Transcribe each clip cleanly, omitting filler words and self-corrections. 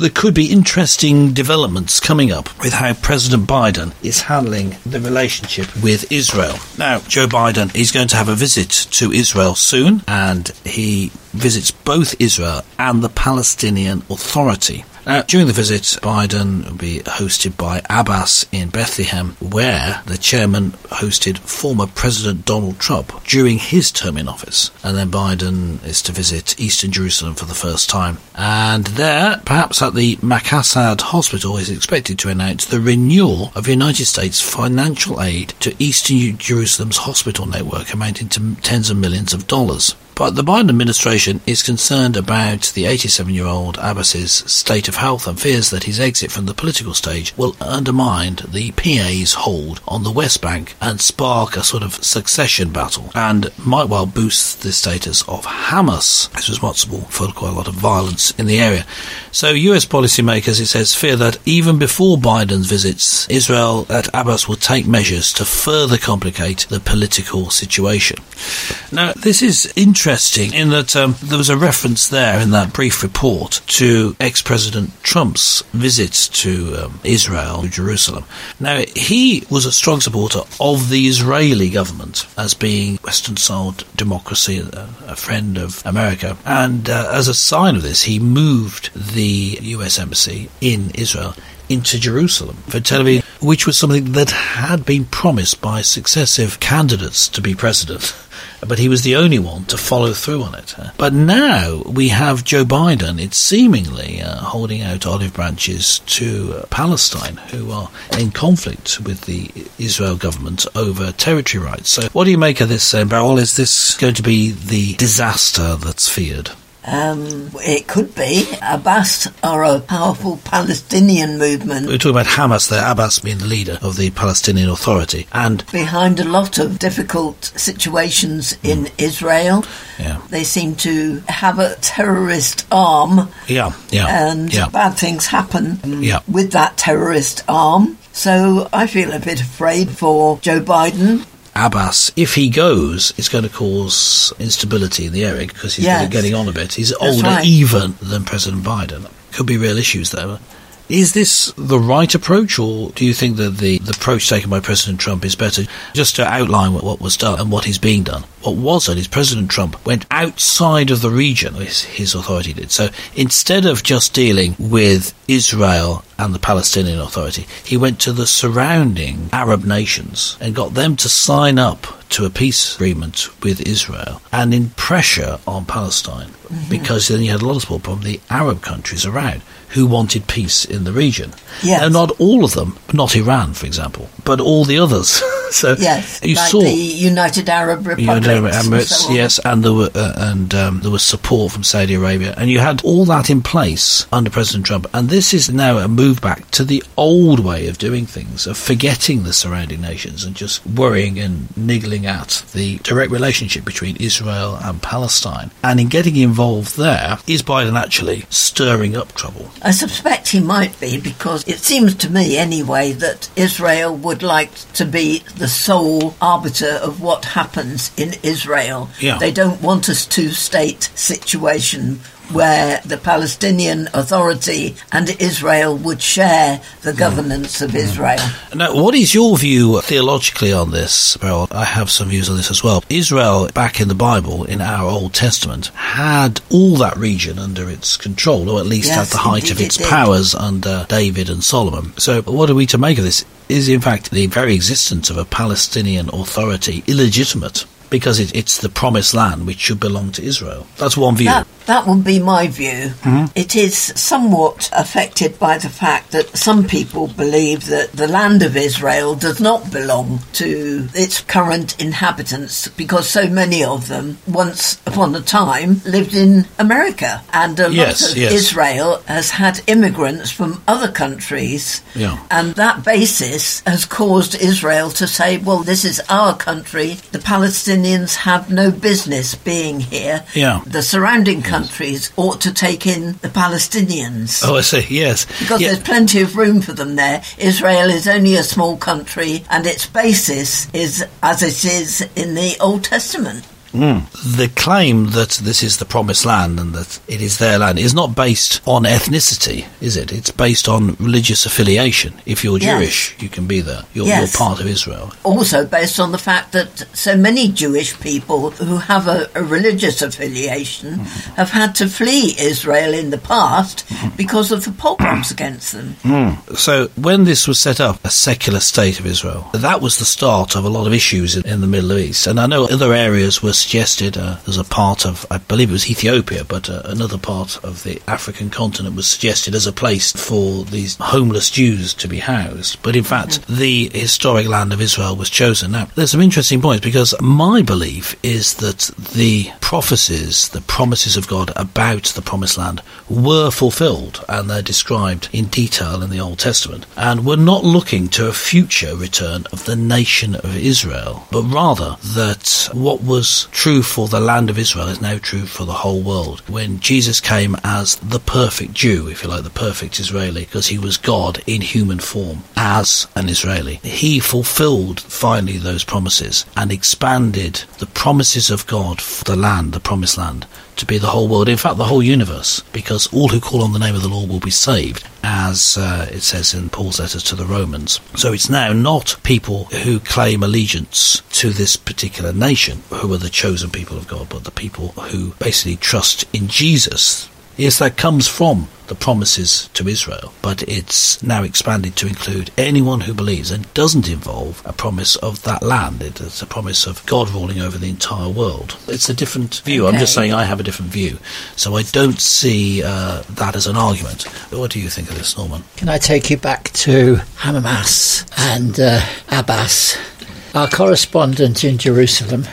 there could be interesting developments coming up with how President Biden is handling the relationship with Israel. Now, Joe Biden is going to have a visit to Israel soon, and he visits both Israel and the Palestinian Authority. Now, during the visit, Biden will be hosted by Abbas in Bethlehem, where the chairman hosted former President Donald Trump during his term in office. And then Biden is to visit Eastern Jerusalem for the first time. And there, perhaps at the Makassad Hospital, is expected to announce the renewal of United States financial aid to Eastern Jerusalem's hospital network, amounting to tens of millions of dollars. But the Biden administration is concerned about the 87-year-old Abbas's state of health and fears that his exit from the political stage will undermine the PA's hold on the West Bank and spark a sort of succession battle, and might well boost the status of Hamas, who's responsible for quite a lot of violence in the area. So US policymakers, it says, fear that even before Biden's visits, Israel at Abbas will take measures to further complicate the political situation. Now, this is interesting in that there was a reference there in that brief report to ex-President Trump's visit to Israel, to Jerusalem. Now, he was a strong supporter of the Israeli government as being Western-style democracy, a friend of America. And as a sign of this, he moved the US embassy in Israel into Jerusalem for Tel Aviv, which was something that had been promised by successive candidates to be president. But he was the only one to follow through on it. But now we have Joe Biden, it's seemingly holding out olive branches to Palestine, who are in conflict with the Israel government over territory rights. So what do you make of this, Beryl? Is this going to be the disaster that's feared? It could be. Abbas are a powerful Palestinian movement. We're talking about Hamas there, Abbas being the leader of the Palestinian Authority. And behind a lot of difficult situations in Israel, they seem to have a terrorist arm. And bad things happen with that terrorist arm. So I feel a bit afraid for Joe Biden. Abbas, if he goes, it's going to cause instability in the area because he's getting on a bit. He's older even than President Biden. Could be real issues there. Is this the right approach, or do you think that the approach taken by President Trump is better? Just to outline what was done and what is being done. What was done is President Trump went outside of the region, his authority did. So instead of just dealing with Israel and the Palestinian Authority, he went to the surrounding Arab nations and got them to sign up to a peace agreement with Israel and in pressure on Palestine, because then you had a lot of support from the Arab countries around who wanted peace in the region. Yes. And not all of them, not Iran, for example, but all the others. So you like saw the United Arab Republics, and there was support from Saudi Arabia, and you had all that in place under President Trump. And this is now a move back to the old way of doing things, of forgetting the surrounding nations and just worrying and niggling at the direct relationship between Israel and Palestine. And in getting involved there, is Biden actually stirring up trouble? I suspect he might be, because it seems to me anyway that Israel would like to be the sole arbiter of what happens in Israel. They don't want a two-state situation where the Palestinian Authority and Israel would share the governance of Israel. Now, what is your view theologically on this, Beryl? I have some views on this as well. Israel, back in the Bible, in our Old Testament, had all that region under its control, or at least at the height of its powers under David and Solomon. So what are we to make of this? Is, in fact, the very existence of a Palestinian Authority illegitimate? Because it's the promised land which should belong to Israel. That's one view. That would be my view. It is somewhat affected by the fact that some people believe that the land of Israel does not belong to its current inhabitants, because so many of them, once upon a time, lived in America. And a lot of Israel has had immigrants from other countries. And that basis has caused Israel to say, well, this is our country. The Palestinians have no business being here. The surrounding countries ought to take in the Palestinians. Oh, I see, yes. Because there's plenty of room for them there. Israel is only a small country, and its basis is as it is in the Old Testament. The claim that this is the promised land and that it is their land is not based on ethnicity, is it? It's based on religious affiliation. If you're Jewish, you can be there. You're part of Israel. Also based on the fact that so many Jewish people who have a religious affiliation have had to flee Israel in the past because of the pogroms against them. So when this was set up, a secular state of Israel, that was the start of a lot of issues in the Middle East. And I know other areas were suggested. There's a part of, I believe it was Ethiopia, but another part of the African continent was suggested as a place for these homeless Jews to be housed. But in fact, the historic land of Israel was chosen. Now, there's some interesting points, because my belief is that the prophecies, the promises of God about the promised land were fulfilled, and they're described in detail in the Old Testament. And we're not looking to a future return of the nation of Israel, but rather that what was true for the land of Israel is now true for the whole world. When Jesus came as the perfect Jew, if you like, the perfect Israeli, because he was God in human form as an Israeli, he fulfilled finally those promises and expanded the promises of God for the land, the promised land, to be the whole world, in fact the whole universe, because all who call on the name of the Lord will be saved, as it says in Paul's letters to the Romans. So it's now not people who claim allegiance to this particular nation who are the chosen people of God, but the people who basically trust in Jesus. Yes, that comes from the promises to Israel, but it's now expanded to include anyone who believes, and doesn't involve a promise of that land. It's a promise of God ruling over the entire world. It's a different view. Okay. I'm just saying I have a different view. So I don't see that as an argument. What do you think of this, Norman? Can I take you back to Hamas and Abbas? Our correspondent in Jerusalem,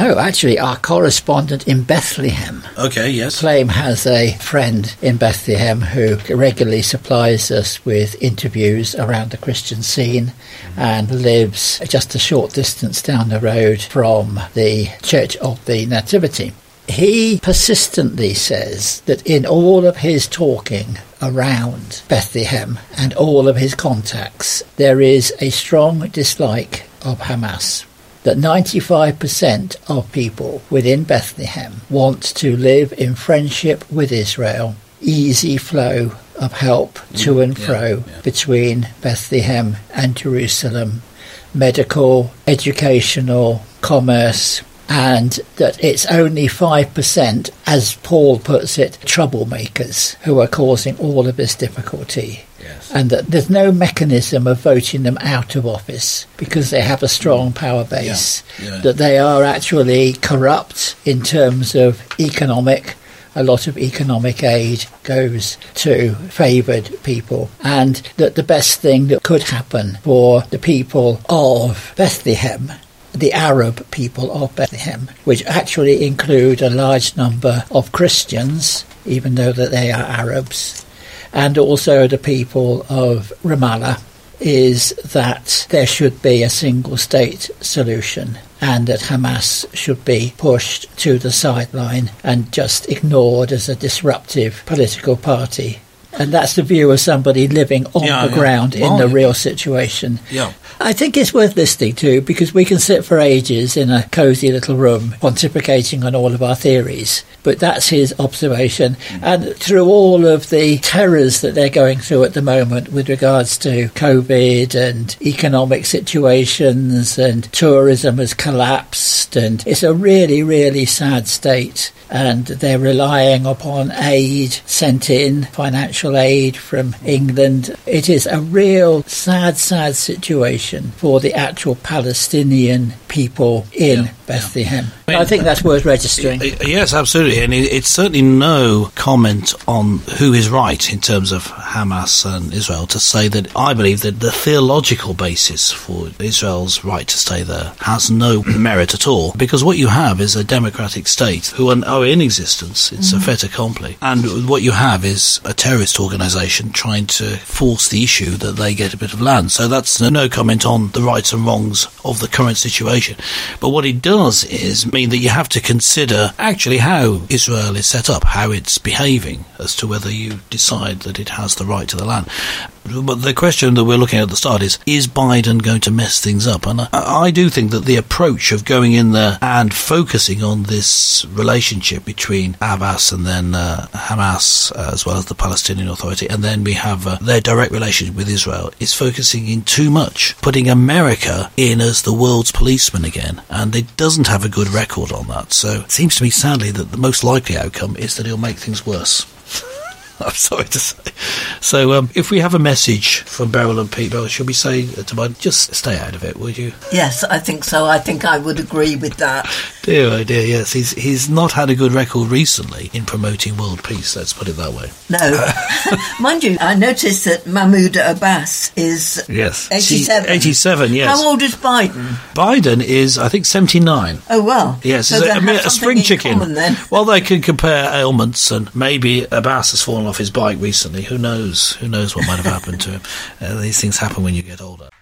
our correspondent in Bethlehem. Okay, yes. Claim has a friend in Bethlehem who regularly supplies us with interviews around the Christian scene and lives just a short distance down the road from the Church of the Nativity. He persistently says that in all of his talking around Bethlehem and all of his contacts, there is a strong dislike of Hamas. That 95% of people within Bethlehem want to live in friendship with Israel, easy flow of help to and fro between Bethlehem and Jerusalem, medical, educational, commerce, and that it's only 5%, as Paul puts it, troublemakers who are causing all of this difficulty. Yes. And that there's no mechanism of voting them out of office because they have a strong power base, that they are actually corrupt in terms of a lot of economic aid goes to favoured people, and that the best thing that could happen for the people of Bethlehem, the Arab people of Bethlehem, which actually include a large number of Christians, even though that they are Arabs, and also the people of Ramallah, is that there should be a single state solution and that Hamas should be pushed to the sideline and just ignored as a disruptive political party. And that's the view of somebody living on the ground in the real situation. Yeah. I think it's worth listening to, because we can sit for ages in a cosy little room pontificating on all of our theories. But that's his observation. And through all of the terrors that they're going through at the moment with regards to COVID and economic situations, and tourism has collapsed, and it's a really, really sad state. And they're relying upon aid sent in, financial aid from England. It is a real sad, sad situation for the actual Palestinian people in Bethlehem. I think that's worth registering. Yes, absolutely. And it's certainly no comment on who is right in terms of Hamas and Israel to say that I believe that the theological basis for Israel's right to stay there has no merit at all, because what you have is a democratic state who are in existence. It's a fait accompli. And what you have is a terrorist organisation trying to force the issue that they get a bit of land. So that's no comment on the rights and wrongs of the current situation. But what it does is mean that you have to consider actually how Israel is set up, how it's behaving, as to whether you decide that it has the right to the land. But the question that we're looking at the start is Biden going to mess things up? And I do think that the approach of going in there and focusing on this relationship between Abbas and then Hamas, as well as the Palestinian Authority, and then we have their direct relationship with Israel, is focusing in too much, putting America in as the world's policeman again, and it doesn't have a good record on that. So it seems to me, sadly, that the most likely outcome is that he'll make things worse. I'm sorry to say. So if we have a message from Beryl and Pete, should we say to Biden, just stay out of it, would you? Yes, I think so. I think I would agree with that. Dear, oh dear, yes. He's not had a good record recently in promoting world peace, let's put it that way. No. Mind you, I noticed that Mahmoud Abbas is 87. 87, yes. How old is Biden? Biden is, I think, 79. Oh, well. Yes, so a spring chicken. Common, then. Well, they can compare ailments, and maybe Abbas has fallen off his bike recently. Who knows? Who knows what might have happened to him? These things happen when you get older.